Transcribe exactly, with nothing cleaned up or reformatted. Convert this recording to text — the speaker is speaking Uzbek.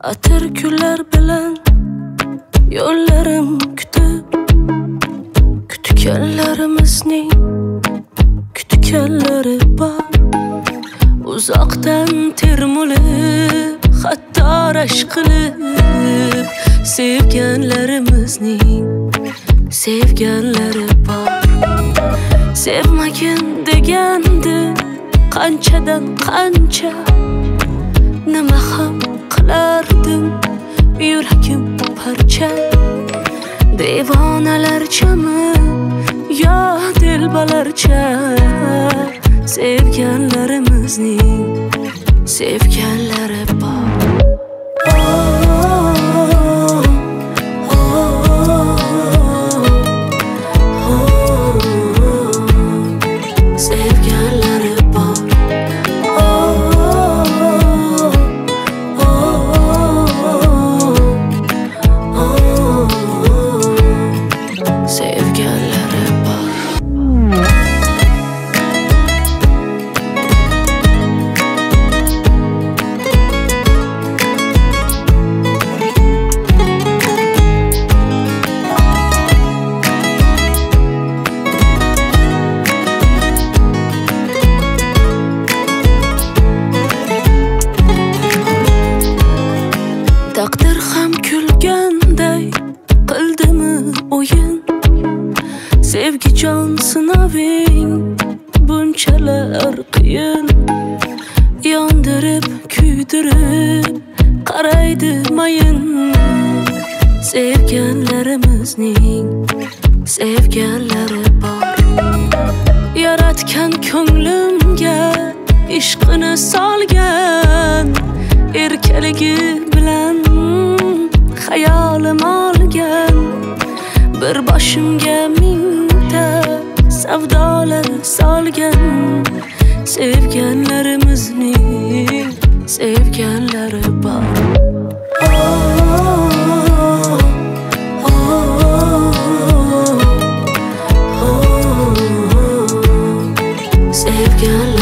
Atir gullar bilan yo'llarim kutib, kutganlarimizning kutganlari bor. Uzoqdan termulib, xattorash qilib, sevganlarimizning sevganlari bor. Sevmagin degandi qanchadan qancha, nima ham qilardim yuragim parcha. Devonalarchami yo dilbalarcha, sevganlarimizning sevganlari bor. Taqdir ham kulganday qildimi o'yin, sevgijon sinaving bunchalar qiyin. Yondirib kuydirib qaraydi mayin, sevganlarimizning sevganlari bor. Yaratgan ko'nglimga ishqini solgan, erkaligi bilan hayolim olgan. Bir boshimga mingta savdolar solgan, sevganlarimizning sevganlari bor. Sevganlar